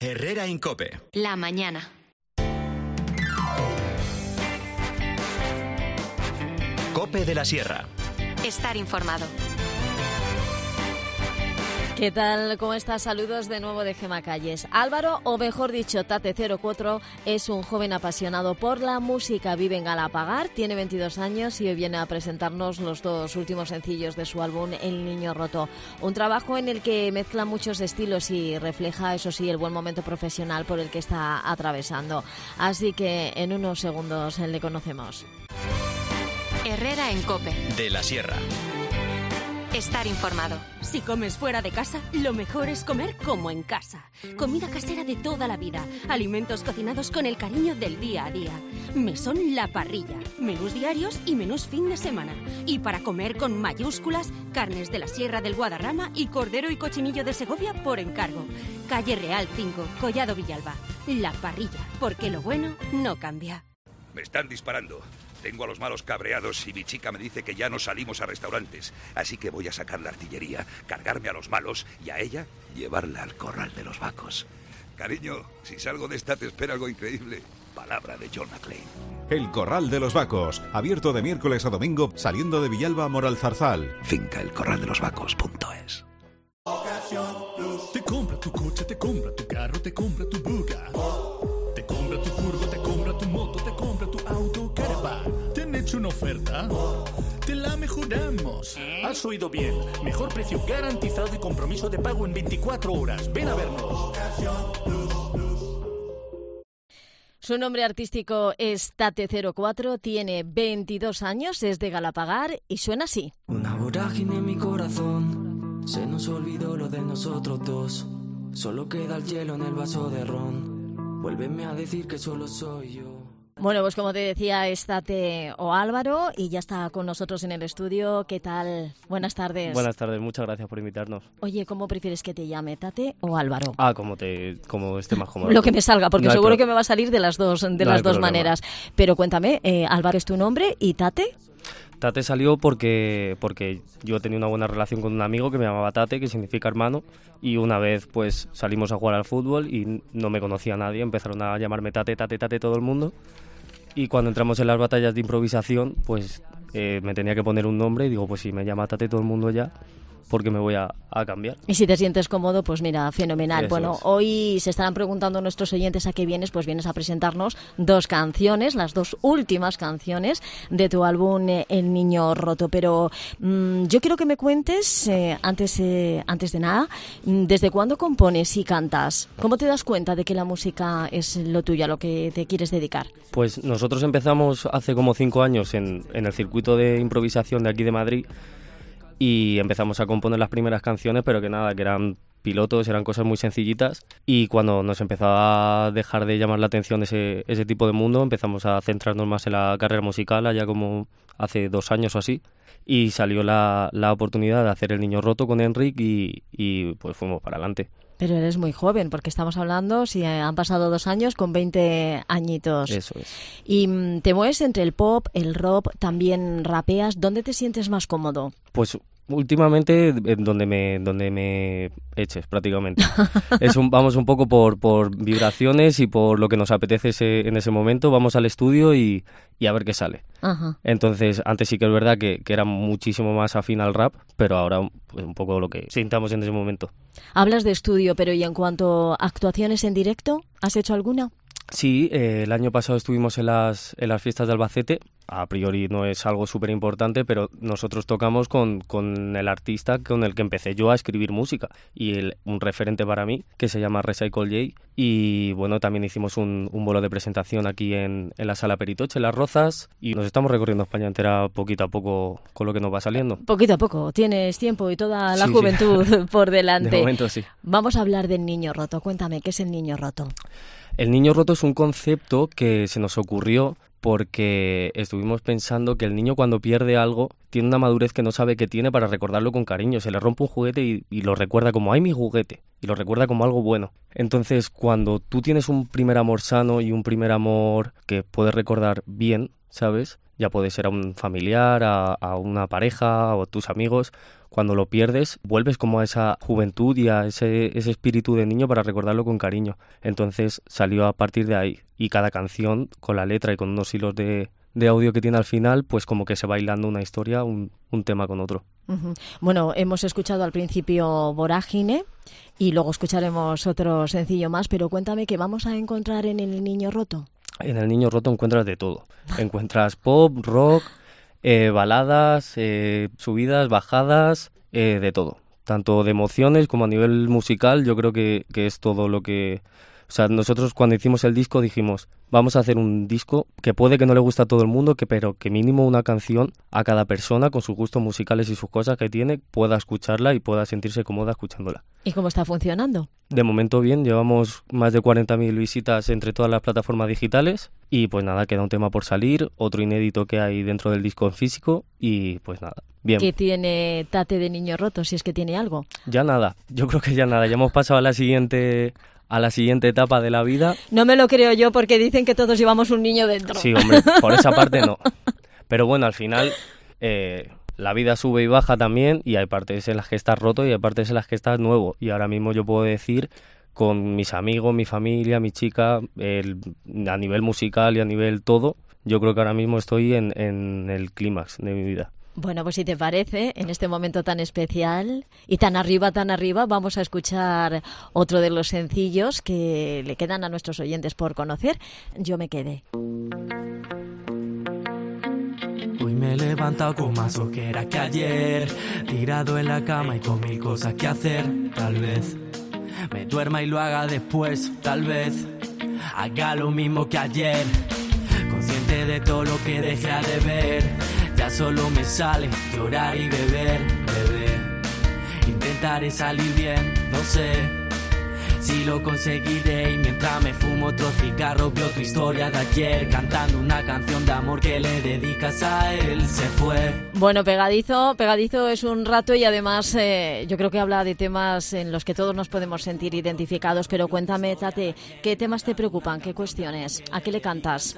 Herrera en COPE. La mañana. COPE de la Sierra. Estar informado. ¿Qué tal? ¿Cómo estás? Saludos de nuevo de Gema Calles. Álvaro, o mejor dicho, Tate04, es un joven apasionado por la música. Vive en Galapagar, tiene 22 años y hoy viene a presentarnos los dos últimos sencillos de su álbum El Niño Roto. Un trabajo en el que mezcla muchos estilos y refleja, eso sí, el buen momento profesional por el que está atravesando. Así que en unos segundos le conocemos. Herrera en COPE. De la Sierra. Estar informado. Si comes fuera de casa, lo mejor es comer como en casa. Comida casera de toda la vida. Alimentos cocinados con el cariño del día a día. Mesón La Parrilla. Menús diarios y menús fin de semana. Y para comer con mayúsculas, carnes de la Sierra del Guadarrama y cordero y cochinillo de Segovia por encargo. Calle Real 5, Collado Villalba. La Parrilla, porque lo bueno no cambia. Me están disparando. Tengo a los malos cabreados y mi chica me dice que ya no salimos a restaurantes. Así que voy a sacar la artillería, cargarme a los malos y a ella llevarla al corral de los vacos. Cariño, si salgo de esta te espera algo increíble. Palabra de John McClane. El Corral de los Vacos, abierto de miércoles a domingo, saliendo de Villalba a Moralzarzal. Finca elcorraldelosvacos.es. Te compra tu coche, te compra tu carro, te compra tu buga. Te compra tu furgo, te compra tu moto, te compra tu auto, caravan. ¿Te han hecho una oferta? Te la mejoramos. Has oído bien. Mejor precio garantizado y compromiso de pago en 24 horas. Ven a vernos. Su nombre artístico es Tate04, tiene 22 años, es de Galapagar y suena así. Una vorágine en mi corazón, se nos olvidó lo de nosotros dos. Solo queda el hielo en el vaso de ron. Vuélveme a decir que solo soy yo. Bueno, pues como te decía, es Tate o Álvaro y ya está con nosotros en el estudio. ¿Qué tal? Buenas tardes. Buenas tardes, muchas gracias por invitarnos. Oye, ¿cómo prefieres que te llame, Tate o Álvaro? Como esté más cómodo. Lo que me salga, porque no seguro que me va a salir de las dos maneras. Pero cuéntame, Álvaro es tu nombre y Tate. Tate salió porque yo tenía una buena relación con un amigo que me llamaba Tate, que significa hermano, y una vez pues salimos a jugar al fútbol y no me conocía nadie, empezaron a llamarme Tate, Tate, Tate todo el mundo, y cuando entramos en las batallas de improvisación pues me tenía que poner un nombre y digo, pues si me llama Tate todo el mundo ya, porque me voy a cambiar. Y si te sientes cómodo, pues mira, fenomenal. Eso bueno, es. Hoy se estarán preguntando nuestros oyentes a qué vienes, pues vienes a presentarnos dos canciones, las dos últimas canciones de tu álbum El Niño Roto. Pero yo quiero que me cuentes, antes de nada, ¿desde cuándo compones y cantas? ¿Cómo te das cuenta de que la música es lo tuyo, a lo que te quieres dedicar? Pues nosotros empezamos hace como 5 años en el circuito de improvisación de aquí de Madrid, y empezamos a componer las primeras canciones, pero que eran pilotos, eran cosas muy sencillitas, y cuando nos empezó a dejar de llamar la atención ese tipo de mundo, empezamos a centrarnos más en la carrera musical, allá como hace 2 años o así, y salió la oportunidad de hacer El Niño Roto con Enric y pues fuimos para adelante. Pero eres muy joven, porque estamos hablando, si han pasado 2 años, con 20 añitos. Eso es. Y te mueves entre el pop, el rock, también rapeas. ¿Dónde te sientes más cómodo? Pues últimamente donde me eches prácticamente. Vamos un poco por vibraciones y por lo que nos apetece en ese momento. Vamos al estudio y a ver qué sale. Ajá. Entonces, antes sí que es verdad que era muchísimo más afín al rap, pero ahora pues, un poco lo que sintamos en ese momento. Hablas de estudio, pero ¿y en cuanto a actuaciones en directo? ¿Has hecho alguna? Sí, el año pasado estuvimos en las fiestas de Albacete. A priori no es algo súper importante, pero nosotros tocamos con el artista con el que empecé yo a escribir música y un referente para mí que se llama Recycle J. Y bueno, también hicimos un bolo de presentación aquí en la Sala Peritoche, en Las Rozas, y nos estamos recorriendo España entera poquito a poco con lo que nos va saliendo. Poquito a poco, tienes tiempo y toda la Sí, juventud sí. por delante. De momento sí. Vamos a hablar del Niño Roto. Cuéntame, ¿qué es el Niño Roto? El Niño Roto es un concepto que se nos ocurrió porque estuvimos pensando que el niño cuando pierde algo tiene una madurez que no sabe que tiene para recordarlo con cariño. Se le rompe un juguete y lo recuerda como ¡ay, mi juguete! Y lo recuerda como algo bueno. Entonces, cuando tú tienes un primer amor sano y un primer amor que puedes recordar bien, ¿sabes? ya puede ser a un familiar, a una pareja o a tus amigos. Cuando lo pierdes, vuelves como a esa juventud y a ese espíritu de niño para recordarlo con cariño. Entonces salió a partir de ahí, y cada canción con la letra y con unos hilos de audio que tiene al final, pues como que se va hilando una historia, un tema con otro. Uh-huh. Bueno, hemos escuchado al principio Vorágine y luego escucharemos otro sencillo más, pero cuéntame qué vamos a encontrar en El Niño Roto. En El Niño Roto encuentras de todo. Encuentras pop, rock, baladas, subidas, bajadas, de todo. Tanto de emociones como a nivel musical, yo creo que es todo lo que... O sea, nosotros cuando hicimos el disco dijimos, vamos a hacer un disco que puede que no le guste a todo el mundo, pero que mínimo una canción a cada persona con sus gustos musicales y sus cosas que tiene pueda escucharla y pueda sentirse cómoda escuchándola. ¿Y cómo está funcionando? De momento bien, llevamos más de 40.000 visitas entre todas las plataformas digitales y pues nada, queda un tema por salir, otro inédito que hay dentro del disco en físico y pues nada, bien. ¿Qué tiene Tate de Niño Roto, si es que tiene algo? Ya nada, yo creo que ya nada, ya hemos pasado a la siguiente etapa de la vida. No me lo creo yo porque dicen que todos llevamos un niño dentro. Sí, hombre, por esa parte no. Pero bueno, al final la vida sube y baja también y hay partes en las que estás roto y hay partes en las que estás nuevo. Y ahora mismo yo puedo decir con mis amigos, mi familia, mi chica, a nivel musical y a nivel todo, yo creo que ahora mismo estoy en el clímax de mi vida. Bueno, pues si te parece, en este momento tan especial y tan arriba, vamos a escuchar otro de los sencillos que le quedan a nuestros oyentes por conocer. Yo me quedé. Hoy me he levantado con más ojera que ayer, tirado en la cama y con mil cosas que hacer. Tal vez me duerma y lo haga después, tal vez haga lo mismo que ayer, consciente de todo lo que dejé de ver. Ya solo me sale llorar y beber. Intentaré salir bien, no sé si lo conseguiré. Y mientras me fumo otro cigarro veo tu historia de ayer, cantando una canción de amor que le dedicas a él. Se fue. Bueno, pegadizo es un rato y además yo creo que habla de temas en los que todos nos podemos sentir identificados. Pero cuéntame, Tate, ¿qué temas te preocupan? ¿Qué cuestiones? ¿A qué le cantas?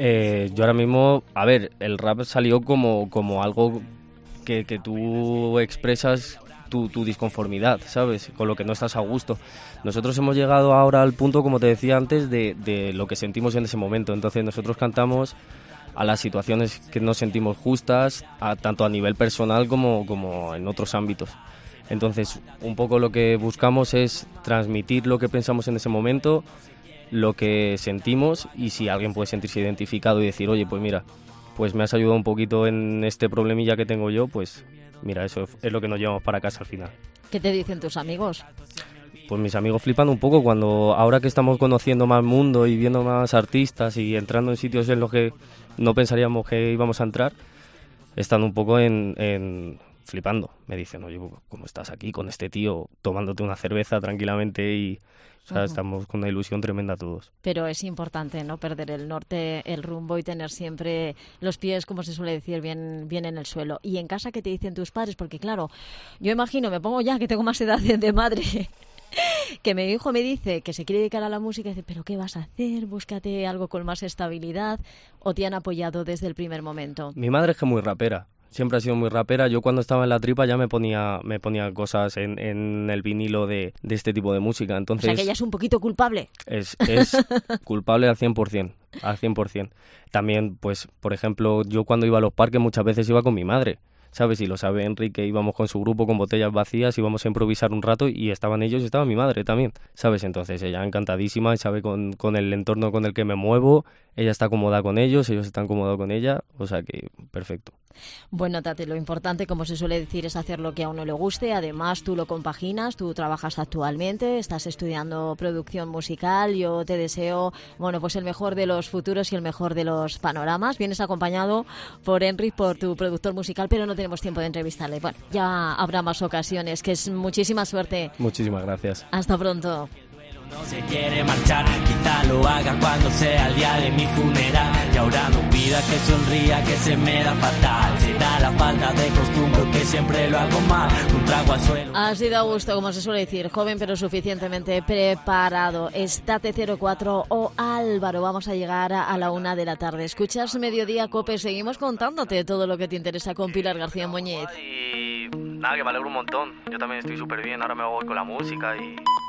Yo ahora mismo, a ver, el rap salió como algo que tú expresas tu disconformidad, ¿sabes? Con lo que no estás a gusto. Nosotros hemos llegado ahora al punto, como te decía antes, de lo que sentimos en ese momento. Entonces nosotros cantamos a las situaciones que nos sentimos justas, tanto a nivel personal como en otros ámbitos. Entonces, un poco lo que buscamos es transmitir lo que pensamos en ese momento, lo que sentimos, y si alguien puede sentirse identificado y decir, oye, pues mira, pues me has ayudado un poquito en este problemilla que tengo yo, pues mira, eso es lo que nos llevamos para casa al final. ¿Qué te dicen tus amigos? Pues mis amigos flipan un poco cuando, ahora que estamos conociendo más mundo y viendo más artistas y entrando en sitios en los que no pensaríamos que íbamos a entrar, están un poco en flipando. Me dicen, oye, ¿cómo estás aquí con este tío tomándote una cerveza tranquilamente? Y o sea, estamos con una ilusión tremenda todos. Pero es importante no perder el norte, el rumbo y tener siempre los pies, como se suele decir, bien en el suelo. ¿Y en casa qué te dicen tus padres? Porque claro, yo imagino, me pongo ya que tengo más edad de madre, que mi hijo me dice que se quiere dedicar a la música y dice, ¿pero qué vas a hacer? Búscate algo con más estabilidad. ¿O te han apoyado desde el primer momento? Mi madre es que muy rapera. Siempre ha sido muy rapera. Yo cuando estaba en la tripa ya me ponía cosas en el vinilo de este tipo de música. Entonces, o sea que ella es un poquito culpable. Es culpable al 100%, al 100%. También, pues, por ejemplo, yo cuando iba a los parques muchas veces iba con mi madre, ¿sabes? Y lo sabe Enrique, íbamos con su grupo con botellas vacías, íbamos a improvisar un rato y estaban ellos y estaba mi madre también, ¿sabes? Entonces ella encantadísima y sabe con el entorno con el que me muevo, ella está cómoda con ellos están cómodos con ella, o sea que perfecto. Bueno, Tate, lo importante, como se suele decir, es hacer lo que a uno le guste. Además, tú lo compaginas, tú trabajas actualmente, estás estudiando producción musical. Yo te deseo, bueno, pues el mejor de los futuros y el mejor de los panoramas. Vienes acompañado por Enric, por tu productor musical, pero no tenemos tiempo de entrevistarle. Bueno, ya habrá más ocasiones. Que es muchísima suerte. Muchísimas gracias. Hasta pronto. No se quiere marchar, quizá lo haga cuando sea el día de mi funeral. Y ahora no pida que sonría, que se me da fatal. Será la falta de costumbre que siempre lo hago mal. Un trago al suelo. Así da gusto, como se suele decir, joven pero suficientemente preparado. Estate 04 o Álvaro, vamos a llegar a la 1 de la tarde. Escuchas Mediodía Cope, seguimos contándote todo lo que te interesa con Pilar García Muñiz. Y nada, que me alegro un montón. Yo también estoy súper bien, ahora me voy con la música y